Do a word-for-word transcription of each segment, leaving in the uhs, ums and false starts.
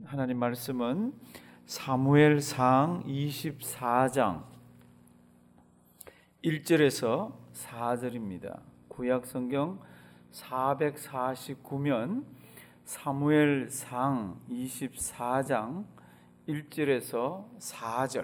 하나님 말씀은 사무엘상 이십사 장 일 절에서 사 절입니다. 구약성경 사백사십구 면 사무엘상 이십사 장 일 절에서 사 절,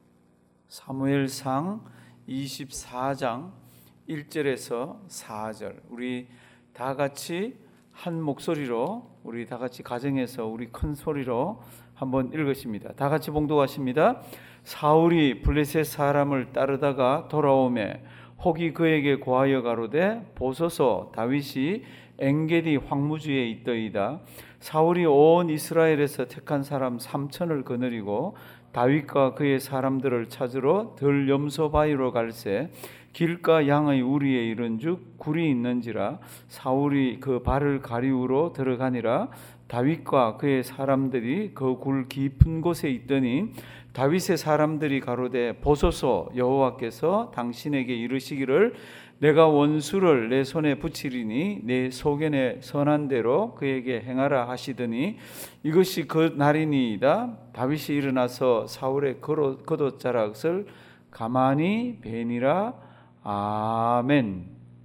사무엘상 이십사 장 일 절에서 사 절, 우리 다 같이 한 목소리로, 우리 다 같이 가정에서 우리 큰 소리로 한번 읽으십니다. 다 같이 봉독하십니다. 사울이 블레셋 사람을 따르다가 돌아오매 혹이 그에게 고하여 가로되 보소서 다윗이 엔게디 황무지에 있더이다. 사울이 온 이스라엘에서 택한 사람 삼천을 거느리고 다윗과 그의 사람들을 찾으러 들 염소 바위로 갈새 길가 양의 우리에 이른즉 굴이 있는지라. 사울이 그 발을 가리우러 들어가니라. 다윗과 그의 사람들이 그 굴 깊은 곳에 있더니 다윗의 사람들이 가로되 보소서 여호와께서 당신에게 이르시기를 내가 원수를 내 손에 붙이리니 내 소견에 선한 대로 그에게 행하라 하시더니 이것이 그 날이니이다. 다윗이 일어나서 사울의 겉옷자락을 가만히 베니라. 아멘.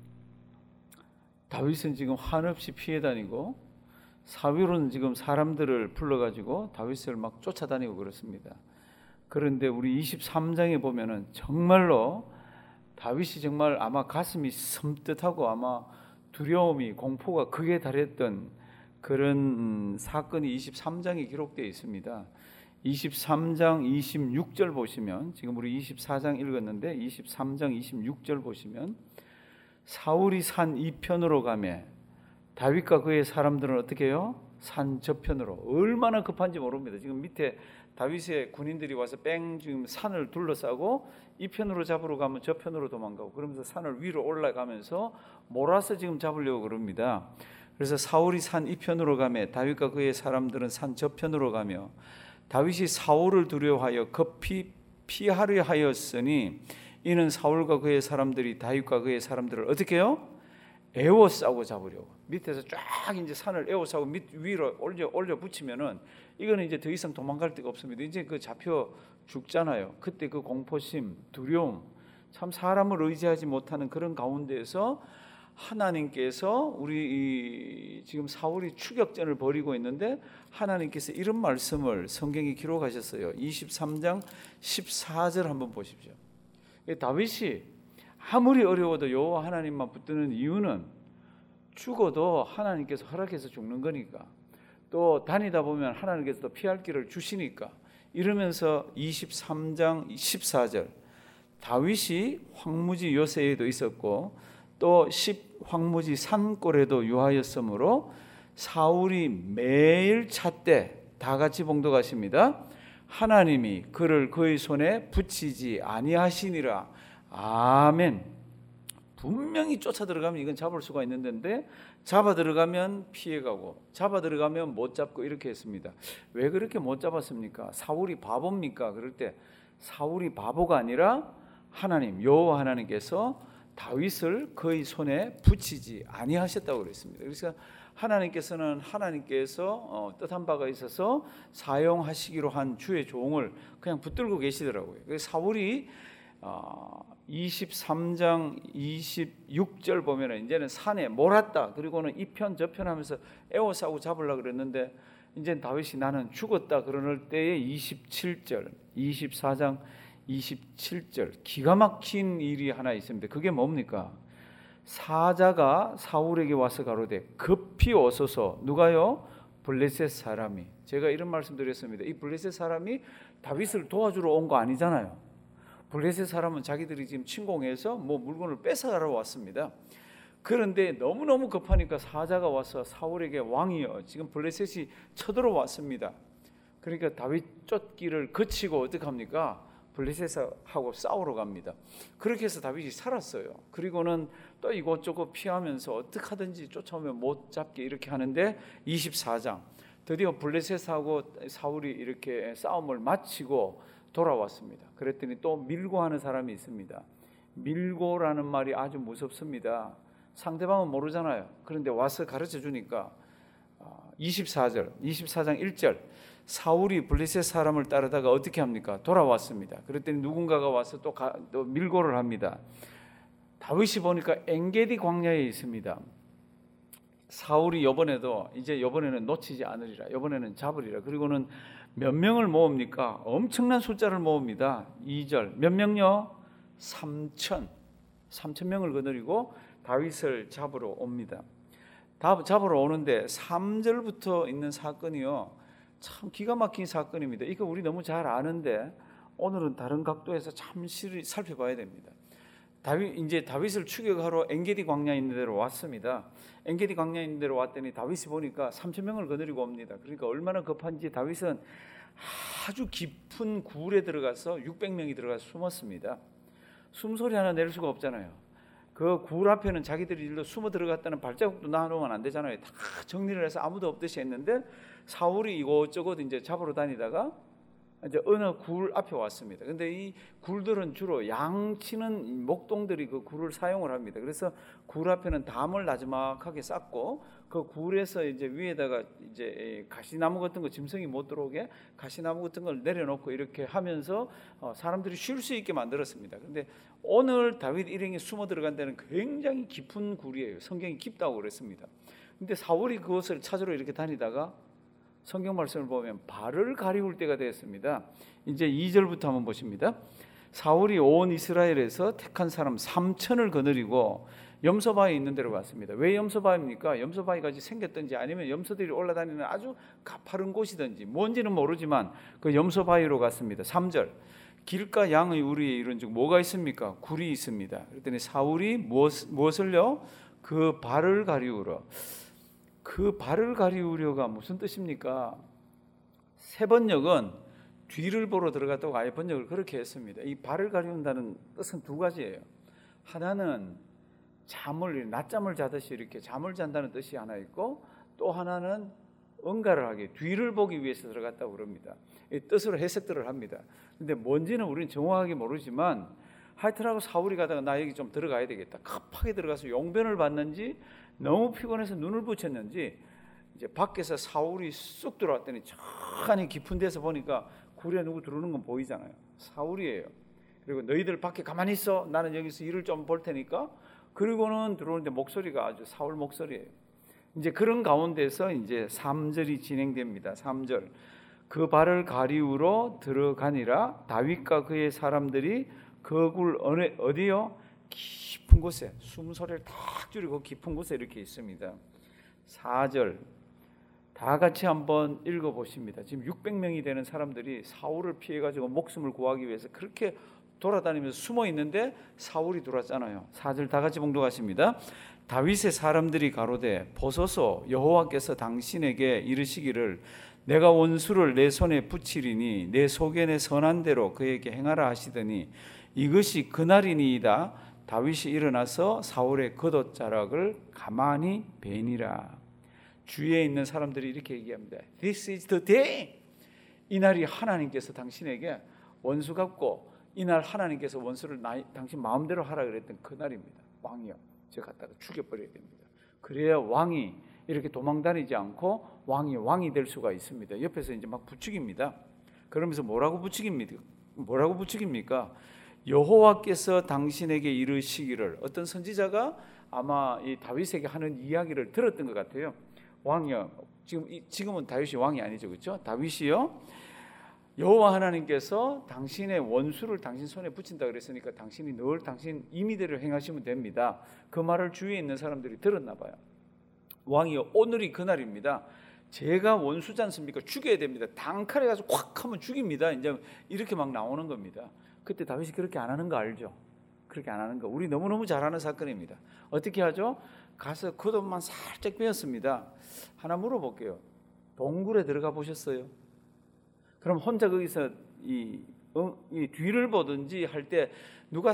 다윗은 지금 한없이 피해 다니고 사울은 지금 사람들을 불러가지고 다윗을 막 쫓아다니고 그렇습니다. 그런데 우리 이십삼 장에 보면은 정말로 다윗이 정말 아마 가슴이 섬뜩하고 아마 두려움이 공포가 극에 달했던 그런 사건이 이십삼 장에 기록되어 있습니다. 이십삼 장 이십육 절 보시면, 지금 우리 이십사 장 읽었는데 이십삼 장 이십육 절 보시면 사울이 산 이편으로 가매 다윗과 그의 사람들은 어떻게 해요? 산 저편으로. 얼마나 급한지 모릅니다. 지금 밑에 다윗의 군인들이 와서 뺑 지금 산을 둘러싸고 이편으로 잡으러 가면 저편으로 도망가고 그러면서 산을 위로 올라가면서 몰아서 지금 잡으려고 그럽니다. 그래서 사울이 산 이편으로 가매 다윗과 그의 사람들은 산 저편으로 가며 다윗이 사울을 두려워하여 급히 피하려 하였으니 이는 사울과 그의 사람들이 다윗과 그의 사람들을 어떻게 해요? 에워싸고 잡으려고. 밑에서 쫙 이제 산을 에워싸고 밑 위로 올려 올려 붙이면은 이거는 이제 더 이상 도망갈 데가 없습니다. 이제 그 잡혀 죽잖아요. 그때 그 공포심, 두려움, 참 사람을 의지하지 못하는 그런 가운데에서 하나님께서 우리 이 지금 사울이 추격전을 벌이고 있는데 하나님께서 이런 말씀을 성경에 기록하셨어요. 이십삼 장 십사 절 한번 보십시오. 다윗이 아무리 어려워도 여호와 하나님만 붙드는 이유는 죽어도 하나님께서 허락해서 죽는 거니까, 또 다니다 보면 하나님께서 또 피할 길을 주시니까, 이러면서 이십삼 장 십사 절 다윗이 황무지 요새에도 있었고 또 십 황무지 산골에도 유하였으므로 사울이 매일 찾되, 다 같이 봉독하십니다. 하나님이 그를 그의 손에 붙이지 아니하시니라. 아멘. 분명히 쫓아 들어가면 이건 잡을 수가 있는 데인데 잡아 들어가면 피해가고 잡아 들어가면 못 잡고 이렇게 했습니다. 왜 그렇게 못 잡았습니까? 사울이 바보입니까? 그럴 때 사울이 바보가 아니라 하나님, 여호와 하나님께서 다윗을 그의 손에 붙이지 아니하셨다고 그랬습니다. 그래서 하나님께서는 하나님께서 뜻한 바가 있어서 사용하시기로 한 주의 종을 그냥 붙들고 계시더라고요. 그래서 사울이 이십삼 장 이십육 절 보면은 이제는 산에 몰았다. 그리고는 이편 저편 하면서 에워싸고 잡으려고 그랬는데 이제 다윗이 나는 죽었다 그러는 때에 이십칠 절, 이십사 장 이십칠 절 기가 막힌 일이 하나 있습니다. 그게 뭡니까? 사자가 사울에게 와서 가로되 급히 오소서. 누가요? 블레셋 사람이. 제가 이런 말씀 드렸습니다. 이 블레셋 사람이 다윗을 도와주러 온 거 아니잖아요. 블레셋 사람은 자기들이 지금 침공해서 뭐 물건을 뺏어가러 왔습니다. 그런데 너무너무 급하니까 사자가 와서 사울에게 왕이여 지금 블레셋이 쳐들어왔습니다. 그러니까 다윗 쫓기를 거치고 어떻게 합니까? 블레셋하고 싸우러 갑니다. 그렇게 해서 다윗이 살았어요. 그리고는 또 이곳저곳 피하면서 어떻게 하든지 쫓아오면 못 잡게 이렇게 하는데 이십사 장 드디어 블레셋하고 사울이 이렇게 싸움을 마치고 돌아왔습니다. 그랬더니 또 밀고 하는 사람이 있습니다. 밀고라는 말이 아주 무섭습니다. 상대방은 모르잖아요. 그런데 와서 가르쳐 주니까 이십사 절, 이십사 장 일 절. 사울이 블레셋 사람을 따르다가 어떻게 합니까? 돌아왔습니다. 그랬더니 누군가가 와서 또, 가, 또 밀고를 합니다. 다윗이 보니까 엔게디 광야에 있습니다. 사울이 이번에도 이제 이번에는 놓치지 않으리라, 이번에는 잡으리라. 그리고는 몇 명을 모읍니까? 엄청난 숫자를 모읍니다. 이 절 몇 명요? 삼천 삼천 명을 거느리고 다윗을 잡으러 옵니다. 잡으러 오는데 삼 절부터 있는 사건이요, 참 기가 막힌 사건입니다. 이거 우리 너무 잘 아는데 오늘은 다른 각도에서 잠시 살펴봐야 됩니다. 다윗, 이제 다윗을 추격하러 엔게디 광야에 있는 데로 왔습니다. 엔게디 광야에 있는 데로 왔더니 다윗이 보니까 삼천 명을 거느리고 옵니다. 그러니까 얼마나 급한지 다윗은 아주 깊은 굴에 들어가서 육백 명이 들어가서 숨었습니다. 숨소리 하나 낼 수가 없잖아요. 그 굴 앞에는 자기들이 일로 숨어 들어갔다는 발자국도 놔놓으면 안 되잖아요. 다 정리를 해서 아무도 없듯이 했는데 사울이 이곳저곳 이제 잡으러 다니다가 이제 어느 굴 앞에 왔습니다. 근데 이 굴들은 주로 양치는 목동들이 그 굴을 사용을 합니다. 그래서 굴 앞에는 담을 나지막하게 쌓고 그 굴에서 이제 위에다가 이제 가시나무 같은 거 짐승이 못 들어오게 가시나무 같은 걸 내려놓고 이렇게 하면서 사람들이 쉴 수 있게 만들었습니다. 근데 오늘 다윗 일행이 숨어 들어간 데는 굉장히 깊은 굴이에요. 성경이 깊다고 그랬습니다. 근데 사울이 그것을 찾으러 이렇게 다니다가 성경 말씀을 보면 발을 가리울 때가 되었습니다. 이제 이 절부터 한번 보십니다. 사울이 온 이스라엘에서 택한 사람 삼천을 거느리고 염소바위에 있는 데로 갔습니다. 왜 염소바위입니까? 염소바위가 생겼든지 아니면 염소들이 올라다니는 아주 가파른 곳이든지 뭔지는 모르지만 그 염소바위로 갔습니다. 삼 절. 길가 양의 우리에 이른즉 뭐가 있습니까? 굴이 있습니다. 그랬더니 사울이 무엇, 무엇을요? 그 발을 가리우러. 그 발을 가리우려가 무슨 뜻입니까? 세 번역은 뒤를 보러 들어갔다고 아예 번역을 그렇게 했습니다. 이 발을 가리운다는 뜻은 두 가지예요. 하나는 잠을 낮잠을 자듯이 이렇게 잠을 잔다는 뜻이 하나 있고, 또 하나는 응가를 하기, 뒤를 보기 위해서 들어갔다고 그럽니다. 이 뜻으로 해석들을 합니다. 근데 뭔지는 우리는 정확하게 모르지만 하여튼하고 사울이 가다가 나 여기 좀 들어가야 되겠다, 급하게 들어가서 용변을 받는지 너무 피곤해서 눈을 붙였는지 이제 밖에서 사울이 쑥 들어왔더니 천천히 깊은 데서 보니까 굴에 누구 들어오는 건 보이잖아요. 사울이에요. 그리고 너희들 밖에 가만히 있어, 나는 여기서 일을 좀 볼 테니까. 그리고는 들어오는데 목소리가 아주 사울 목소리예요. 이제 그런 가운데서 이제 삼 절이 진행됩니다. 삼 절. 그 발을 가리우러 들어가니라 다윗과 그의 사람들이 그 굴 어디요? 깊은 곳에, 숨소리를 탁 줄이고 깊은 곳에 이렇게 있습니다. 사 절. 다 같이 한번 읽어보십니다. 지금 육백 명이 되는 사람들이 사울을 피해가지고 목숨을 구하기 위해서 그렇게 돌아다니면서 숨어 있는데 사울이 들어왔잖아요. 사 절 다 같이 봉독하십니다. 다윗의 사람들이 가로되 보소서, 여호와께서 당신에게 이르시기를 내가 원수를 내 손에 붙이리니 내 속에 내 선한 대로 그에게 행하라 하시더니 이것이 그날이니이다. 다윗이 일어나서 사울의 겉옷자락을 가만히 베니라. 주위에 있는 사람들이 이렇게 얘기합니다. This is the day. 이날이 하나님께서 당신에게 원수 갚고 이날 하나님께서 원수를 나, 당신 마음대로 하라 그랬던 그날입니다. 왕이요, 제가 갖다가 죽여버려야 됩니다. 그래야 왕이 이렇게 도망다니지 않고 왕이 왕이 될 수가 있습니다. 옆에서 이제 막 부추깁니다. 그러면서 뭐라고 부추깁니까? 뭐라고 부추깁니까? 여호와께서 당신에게 이르시기를. 어떤 선지자가 아마 이 다윗에게 하는 이야기를 들었던 것 같아요. 왕이요, 지금 지금은 다윗이 왕이 아니죠, 그렇죠? 다윗이요, 여호와 하나님께서 당신의 원수를 당신 손에 붙인다 그랬으니까 당신이 늘 당신 임의대로 행하시면 됩니다. 그 말을 주위에 있는 사람들이 들었나 봐요. 왕이요, 오늘이 그날입니다. 제가 원수지 않습니까? 죽여야 됩니다. 단칼에 가서 콱 하면 죽입니다. 이제 이렇게 막 나오는 겁니다. 그때 다윗이 그렇게 안 하는 거 알죠? 그렇게 안 하는 거 우리 너무너무 잘 아는 사건입니다. 어떻게 하죠? 가서 겉옷만 살짝 빼었습니다. 하나 물어볼게요. 동굴에 들어가 보셨어요? 그럼 혼자 거기서 이, 어, 이 뒤를 보든지 할 때 누가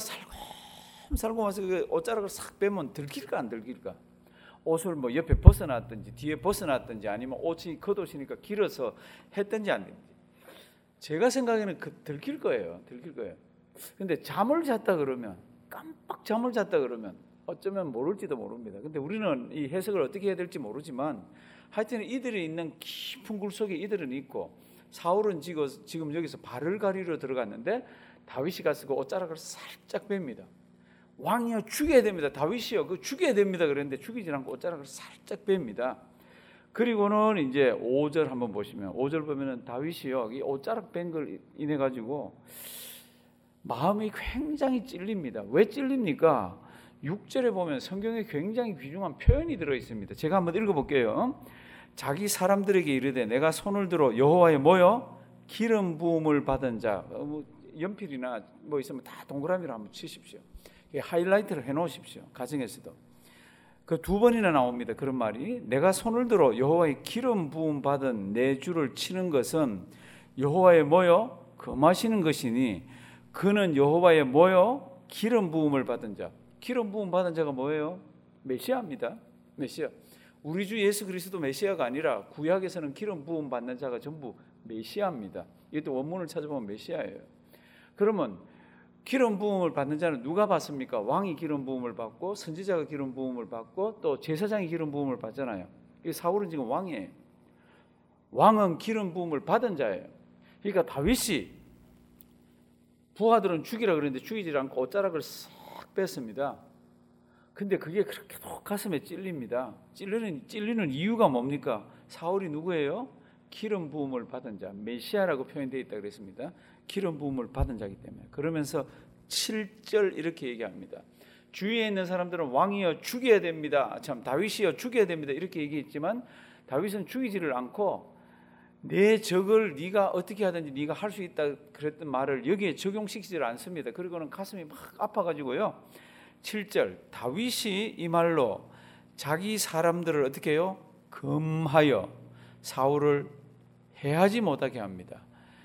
살금살금 와서 그 옷자락을 싹 빼면 들킬까 안 들킬까? 옷을 뭐 옆에 벗어놨든지 뒤에 벗어놨든지 아니면 옷이 겉옷이니까 길어서 했든지 안 했든지. 제가 생각에는 그 들킬 거예요. 들킬 거예요. 근데 잠을 잤다 그러면, 깜빡 잠을 잤다 그러면 어쩌면 모를지도 모릅니다. 근데 우리는 이 해석을 어떻게 해야 될지 모르지만 하여튼 이들이 있는 깊은 굴 속에 이들은 있고, 사울은 지금, 지금 여기서 발을 가리러 들어갔는데 다윗이 가서 그 옷자락을 살짝 뺍니다. 왕이여 죽여야 됩니다. 다윗이여 그 죽여야 됩니다. 그랬는데 죽이지 않고 옷자락을 살짝 뺍니다. 그리고는 이제 오 절 한번 보시면, 오 절 보면은 다윗이요 이 옷자락 뺀 걸 인해 가지고 마음이 굉장히 찔립니다. 왜 찔립니까? 육 절에 보면 성경에 굉장히 귀중한 표현이 들어 있습니다. 제가 한번 읽어 볼게요. 자기 사람들에게 이르되 내가 손을 들어 여호와의 뭐요? 기름 부음을 받은 자. 뭐 연필이나 뭐 있으면 다 동그라미로 한번 치십시오. 하이라이트를 해 놓으십시오. 가정에서도. 그 두 번이나 나옵니다. 그런 말이. 내가 손을 들어 여호와의 기름 부음 받은 내 주를 치는 것은 여호와의 뭐요? 금하시는 것이니 그는 여호와의 뭐요? 기름 부음을 받은 자. 기름 부음 받은 자가 뭐예요? 메시아입니다. 메시아. 우리 주 예수 그리스도 메시아가 아니라 구약에서는 기름 부음 받는 자가 전부 메시아입니다. 이것도 원문을 찾아보면 메시아예요. 그러면 기름 부음을 받는 자는 누가 받습니까? 왕이 기름 부음을 받고 선지자가 기름 부음을 받고 또 제사장이 기름 부음을 받잖아요. 사울은 지금 왕이에요. 왕은 기름 부음을 받은 자예요. 그러니까 다윗이 부하들은 죽이라 그랬는데 죽이지 않고 옷자락을 싹 뺐습니다. 근데 그게 그렇게 톡 가슴에 찔립니다. 찔리는, 찔리는 이유가 뭡니까? 사울이 누구예요? 기름 부음을 받은 자, 메시아라고 표현되어 있다 그랬습니다. 기름 부음을 받은 자이기 때문에. 그러면서 칠 절 이렇게 얘기합니다. 주위에 있는 사람들은 왕이여 죽여야 됩니다. 참 다윗이여 죽여야 됩니다. 이렇게 얘기했지만 다윗은 죽이지를 않고 내 적을 네가 어떻게 하든지 네가 할 수 있다 그랬던 말을 여기에 적용시키지 않습니다. 그리고는 가슴이 막 아파가지고요. 칠 절 다윗이 이 말로 자기 사람들을 어떻게 해요? 금하여 사울을 해하지 못하게 합니다.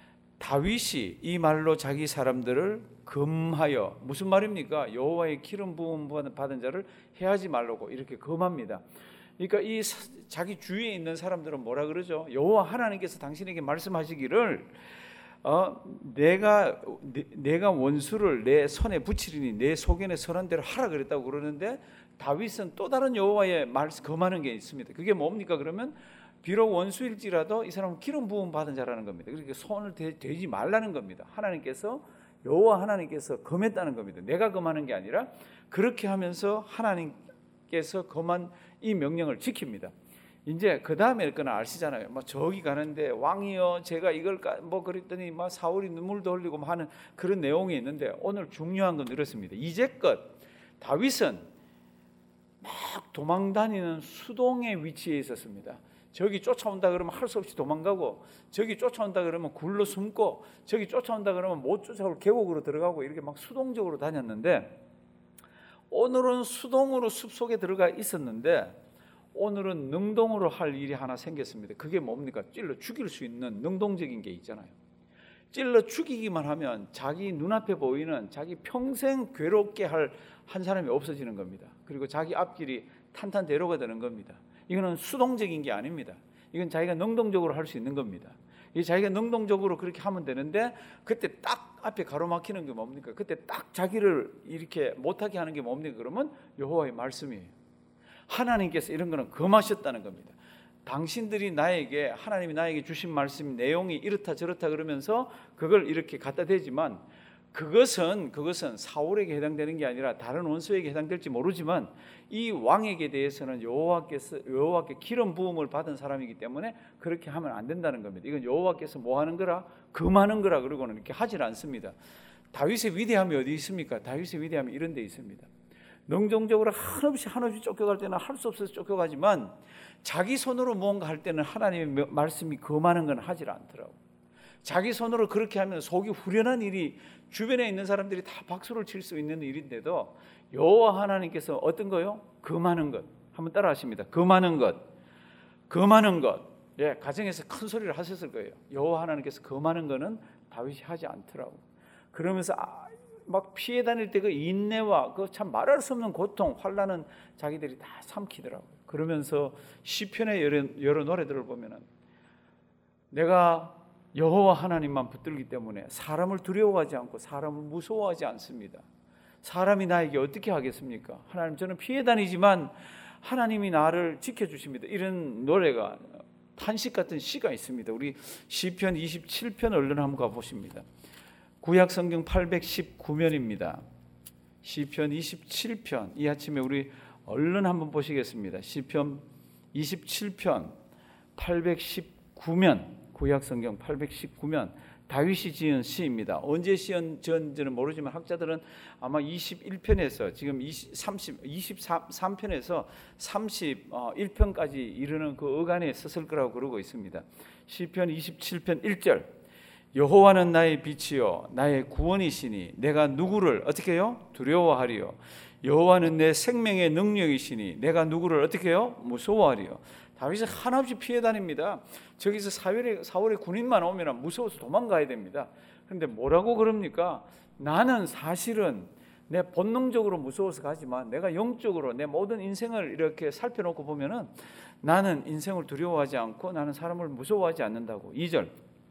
다윗이 이 말로 자기 사람들을 금하여, 무슨 말입니까? 여호와의 기름 부음 받은 자를 해하지 말라고 이렇게 금합니다. 그러니까 이 자기 주위에 있는 사람들은 뭐라 그러죠? 여호와 하나님께서 당신에게 말씀하시기를 어, 내가 내, 내가 원수를 내 손에 붙이리니 내 소견에 선한 대로 하라 그랬다고 그러는데 다윗은 또 다른 여호와의 말씀 금하는 게 있습니다. 그게 뭡니까? 그러면 비록 원수일지라도 이 사람은 기름 부음 받은 자라는 겁니다. 그러니까 손을 대, 대지 말라는 겁니다. 하나님께서 여호와 하나님께서 금했다는 겁니다. 내가 금하는 게 아니라 그렇게 하면서 하나님께서 금한 이 명령을 지킵니다. 이제 그 다음에 그는 아시잖아요. 뭐 저기 가는데 왕이여 제가 이걸 뭐 그랬더니 막 사울이 눈물도 흘리고 하는 그런 내용이 있는데 오늘 중요한 건 이렇습니다. 이제껏 다윗은 막 도망다니는 수동의 위치에 있었습니다. 저기 쫓아온다 그러면 할 수 없이 도망가고 저기 쫓아온다 그러면 굴로 숨고 저기 쫓아온다 그러면 못 쫓아올 계곡으로 들어가고 이렇게 막 수동적으로 다녔는데 오늘은 수동으로 숲속에 들어가 있었는데 오늘은 능동으로 할 일이 하나 생겼습니다. 그게 뭡니까? 찔러 죽일 수 있는 능동적인 게 있잖아요. 찔러 죽이기만 하면 자기 눈앞에 보이는 자기 평생 괴롭게 할 한 사람이 없어지는 겁니다. 그리고 자기 앞길이 탄탄대로가 되는 겁니다. 이거는 수동적인 게 아닙니다. 이건 자기가 능동적으로 할 수 있는 겁니다. 이 자기가 능동적으로 그렇게 하면 되는데 그때 딱 앞에 가로막히는 게 뭡니까? 그때 딱 자기를 이렇게 못하게 하는 게 뭡니까? 그러면 여호와의 말씀이에요. 하나님께서 이런 거는 금하셨다는 겁니다. 당신들이 나에게 하나님이 나에게 주신 말씀 내용이 이렇다 저렇다 그러면서 그걸 이렇게 갖다 대지만 그것은 그것은 사울에게 해당되는 게 아니라 다른 원수에게 해당될지 모르지만 이 왕에게 대해서는 여호와께서 여호와께 기름 부음을 받은 사람이기 때문에 그렇게 하면 안 된다는 겁니다. 이건 여호와께서 뭐 하는 거라 금하는 거라 그러고는 이렇게 하질 않습니다. 다윗의 위대함이 어디 있습니까? 다윗의 위대함이 이런 데 있습니다. 능동적으로 한없이 한없이 쫓겨갈 때는 할 수 없어서 쫓겨가지만 자기 손으로 무언가 할 때는 하나님의 말씀이 금하는 건 하질 않더라고요. 자기 손으로 그렇게 하면 속이 후련한 일이 주변에 있는 사람들이 다 박수를 칠 수 있는 일인데도 여호와 하나님께서 어떤 거요? 금하는 것. 한번 따라 하십니다. 금하는 것. 금하는 것. 예, 가정에서 큰 소리를 하셨을 거예요. 여호와 하나님께서 금하는 거는 다윗이 하지 않더라고. 그러면서 아, 막 피해 다닐 때 그 인내와 그 참 말할 수 없는 고통, 환난은 자기들이 다 삼키더라고요. 그러면서 시편의 여러, 여러 노래들을 보면은 내가 여호와 하나님만 붙들기 때문에 사람을 두려워하지 않고 사람을 무서워하지 않습니다. 사람이 나에게 어떻게 하겠습니까? 하나님 저는 피해 다니지만 하나님이 나를 지켜주십니다. 이런 노래가 탄식 같은 시가 있습니다. 우리 시편 이십칠 편 얼른 한번 가보십니다. 구약 성경 팔백십구 면입니다. 시편 이십칠 편 이 아침에 우리 얼른 한번 보시겠습니다. 시편 이십칠 편 팔백십구 면 구약 성경 팔백십구 면 다윗이 지은 시입니다. 언제 지은지는 모르지만 학자들은 아마 이십일 편에서 지금 삼십, 이십삼 편에서 삼십일 편까지 이르는 그 어간에 썼을 거라고 그러고 있습니다. 시편 이십칠 편 일 절 여호와는 나의 빛이요 나의 구원이시니 내가 누구를 어떻게 해요? 두려워하리요. 여호와는 내 생명의 능력이시니 내가 누구를 어떻게 해요? 무서워하리요. 다윗은 한없이 피해 다닙니다. 저기서 사월에, 사월에 군인만 오면 무서워서 도망가야 됩니다. 그런데 뭐라고 그럽니까? 나는 사실은 내 본능적으로 무서워서 가지만 내가 영적으로 내 모든 인생을 이렇게 살펴놓고 보면은 나는 인생을 두려워하지 않고 나는 사람을 무서워하지 않는다고. 이 절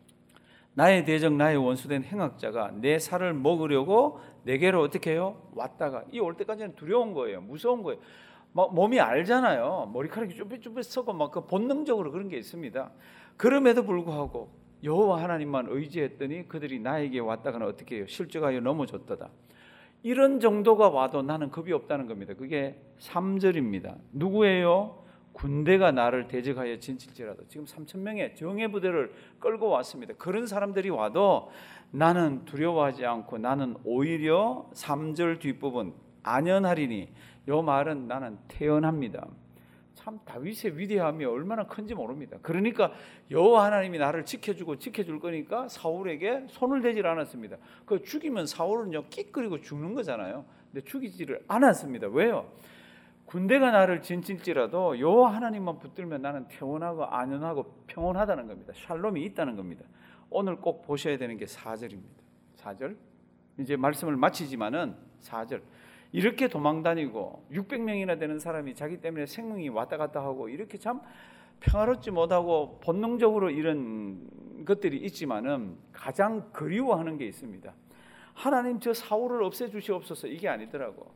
나의 대적 나의 원수된 행악자가 내 살을 먹으려고 내게로 어떻게 해요? 왔다가 이 올 때까지는 두려운 거예요. 무서운 거예요. 막 몸이 알잖아요. 머리카락이 쭈뼛쭈뼛 서고 막 그 본능적으로 그런 게 있습니다. 그럼에도 불구하고 여호와 하나님만 의지했더니 그들이 나에게 왔다가는 어떻게 해요? 실족하여 넘어졌도다. 이런 정도가 와도 나는 겁이 없다는 겁니다. 그게 삼 절입니다. 누구예요? 군대가 나를 대적하여 진칠지라도. 지금 삼천 명의 정예 부대를 끌고 왔습니다. 그런 사람들이 와도 나는 두려워하지 않고 나는 오히려 삼 절 뒷부분 안연하리니 이 말은 나는 태연합니다. 참 다윗의 위대함이 얼마나 큰지 모릅니다. 그러니까 여호와 하나님이 나를 지켜주고 지켜줄 거니까 사울에게 손을 대질 않았습니다. 그 죽이면 사울은요 끼끄리고 죽는 거잖아요. 근데 죽이지를 않았습니다. 왜요? 군대가 나를 진칠지라도 여호와 하나님만 붙들면 나는 태연하고 안연하고 평온하다는 겁니다. 샬롬이 있다는 겁니다. 오늘 꼭 보셔야 되는 게 사 절입니다. 사 절 이제 말씀을 마치지만은 사 절 이렇게 도망다니고 육백 명이나 되는 사람이 자기 때문에 생명이 왔다 갔다 하고 이렇게 참 평화롭지 못하고 본능적으로 이런 것들이 있지만은 가장 그리워하는 게 있습니다. 하나님 저 사울을 없애주시옵소서 이게 아니더라고.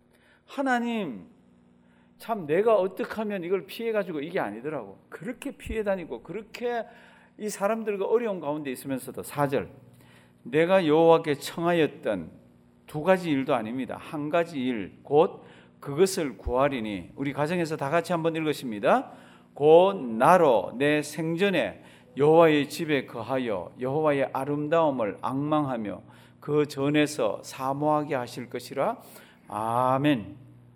하나님 참 내가 어떻게 하면 이걸 피해가지고 이게 아니더라고. 그렇게 피해 다니고 그렇게 이 사람들과 어려운 가운데 있으면서도 사 절 내가 여호와께 청하였던 두 가지 일도 아닙니다. 한 가지 일, 곧 그것을 구하리니 우리 가정에서 다 같이 한번 읽으십니다. 곧 나로 내 생전에 여호와의 집에 거하여 여호와의 아름다움을 앙망하며 그 전에서 사모하게 하실 것이라. 아멘.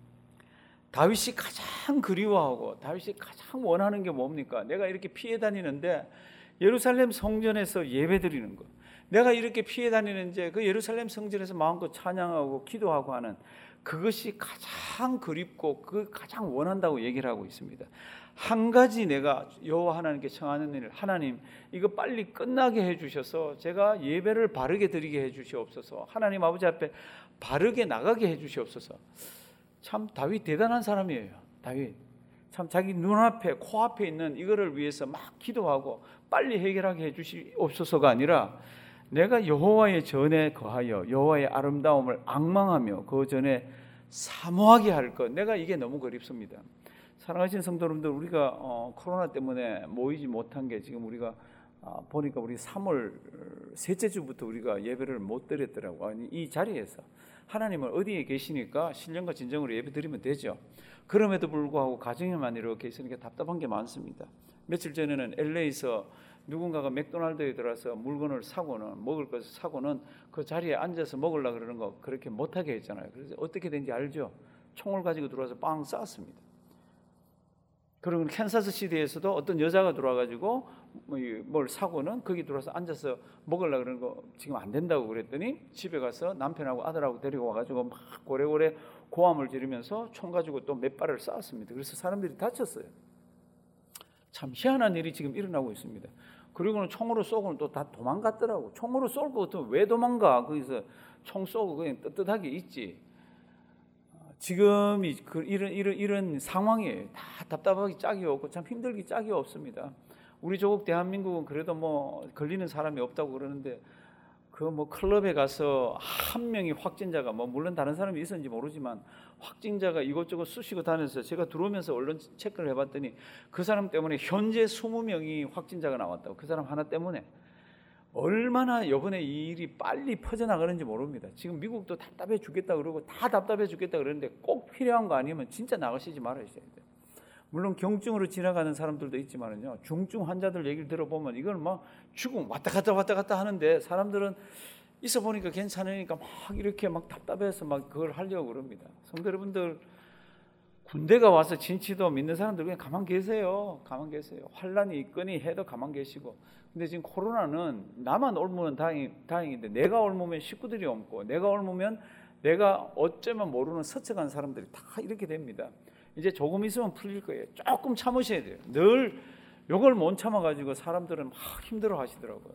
다윗이 가장 그리워하고 다윗이 가장 원하는 게 뭡니까? 내가 이렇게 피해 다니는데 예루살렘 성전에서 예배드리는 것. 내가 이렇게 피해 다니는데 그 예루살렘 성전에서 마음껏 찬양하고 기도하고 하는 그것이 가장 그립고 그 가장 원한다고 얘기를 하고 있습니다. 한 가지 내가 여호와 하나님께 청하는 일, 하나님 이거 빨리 끝나게 해주셔서 제가 예배를 바르게 드리게 해주시옵소서. 하나님 아버지 앞에 바르게 나가게 해주시옵소서. 참 다윗 대단한 사람이에요. 다윗 참 자기 눈앞에 코앞에 있는 이거를 위해서 막 기도하고 빨리 해결하게 해주시옵소서가 아니라 내가 여호와의 전에 거하여 여호와의 아름다움을 앙망하며 그 전에 사모하게 할 것. 내가 이게 너무 그립습니다. 사랑하시는 성도 여러분들, 우리가 어, 코로나 때문에 모이지 못한 게 지금 우리가 어, 보니까 우리 삼월 셋째 주부터 우리가 예배를 못 드렸더라고요. 아니, 이 자리에서 하나님은 어디에 계시니까 신령과 진정으로 예배 드리면 되죠. 그럼에도 불구하고 가정에만 이렇게 있으니까 답답한 게 많습니다. 며칠 전에는 엘에이에서 누군가가 맥도날드에 들어서 물건을 사고는 먹을 것을 사고는 그 자리에 앉아서 먹으려고 그러는 거 그렇게 못하게 했잖아요. 그래서 어떻게 된지 알죠? 총을 가지고 들어와서 빵 쐈습니다. 그리고 캔사스 시티에서도 어떤 여자가 들어와가지고 뭘 사고는 거기 들어와서 앉아서 먹으려고 그러는 거 지금 안 된다고 그랬더니 집에 가서 남편하고 아들하고 데리고 와가지고 막 고래고래 고함을 지르면서 총 가지고 또 몇 발을 쐈습니다. 그래서 사람들이 다쳤어요. 참 희한한 일이 지금 일어나고 있습니다. 그리고는 총으로 쏘고는 또 다 도망갔더라고. 총으로 쏠 것 같으면 왜 도망가? 거기서 총 쏘고 그냥 떳떳하게 있지. 지금 그 이런 이런 이런 상황이에요. 다 답답하기 짝이 없고 참 힘들기 짝이 없습니다. 우리 조국 대한민국은 그래도 뭐 걸리는 사람이 없다고 그러는데 그 뭐 클럽에 가서 한 명이 확진자가 뭐 물론 다른 사람이 있었는지 모르지만 확진자가 이것저것 쑤시고 다녀서 제가 들어오면서 언론 체크를 해봤더니 그 사람 때문에 현재 이십 명이 확진자가 나왔다고. 그 사람 하나 때문에. 얼마나 이번에 이 일이 빨리 퍼져나가는지 모릅니다. 지금 미국도 답답해 죽겠다 그러고 다 답답해 죽겠다 그러는데 꼭 필요한 거 아니면 진짜 나가시지 말아야 돼요. 물론 경증으로 지나가는 사람들도 있지만은요, 중증 환자들 얘기를 들어보면 이걸 막 죽음 왔다 갔다 왔다 갔다 하는데 사람들은 있어 보니까 괜찮으니까 막 이렇게 막 답답해서 막 그걸 하려고 그럽니다. 성도 여러분들, 군대가 와서 진치도 믿는 사람들 그냥 가만 계세요. 가만 계세요. 환란이 있거니 해도 가만 계시고. 근데 지금 코로나는 나만 옮으면 다행, 다행인데 내가 옮으면 식구들이 옮고 내가 옮으면 내가 어쩌면 모르는 서쳐간 사람들이 다 이렇게 됩니다. 이제 조금 있으면 풀릴 거예요. 조금 참으셔야 돼요. 늘 이걸 못 참아가지고 사람들은 막 힘들어 하시더라고요.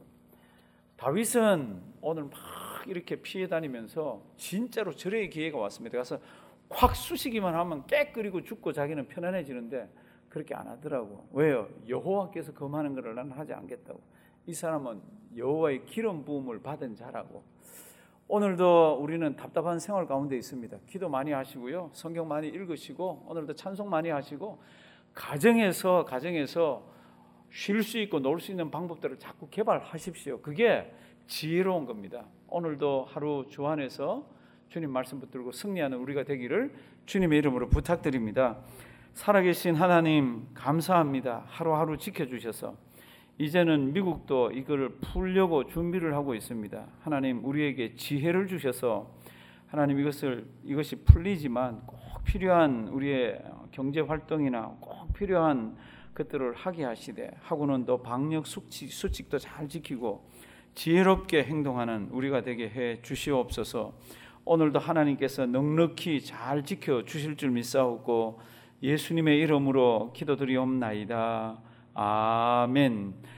다윗은 오늘 막 이렇게 피해 다니면서 진짜로 절의 기회가 왔습니다. 가서 확 쑤시기만 하면 깨 끓이고 죽고 자기는 편안해지는데 그렇게 안 하더라고. 왜요? 여호와께서 금하는 것을 나는 하지 않겠다고. 이 사람은 여호와의 기름 부음을 받은 자라고. 오늘도 우리는 답답한 생활 가운데 있습니다. 기도 많이 하시고요, 성경 많이 읽으시고, 오늘도 찬송 많이 하시고, 가정에서 가정에서 쉴 수 있고 놀 수 있는 방법들을 자꾸 개발하십시오. 그게 지혜로운 겁니다. 오늘도 하루 주 안에서 주님 말씀 붙들고 승리하는 우리가 되기를 주님의 이름으로 부탁드립니다. 살아계신 하나님 감사합니다. 하루하루 지켜주셔서 이제는 미국도 이걸 풀려고 준비를 하고 있습니다. 하나님 우리에게 지혜를 주셔서 하나님 이것을 이것이 풀리지만 꼭 필요한 우리의 경제 활동이나 꼭 필요한 것들을 하게 하시되 하고는 또 방역 수칙, 수칙도 잘 지키고 지혜롭게 행동하는 우리가 되게 해 주시옵소서. 오늘도 하나님께서 넉넉히 잘 지켜 주실 줄 믿사오고 예수님의 이름으로 기도드리옵나이다. 아멘.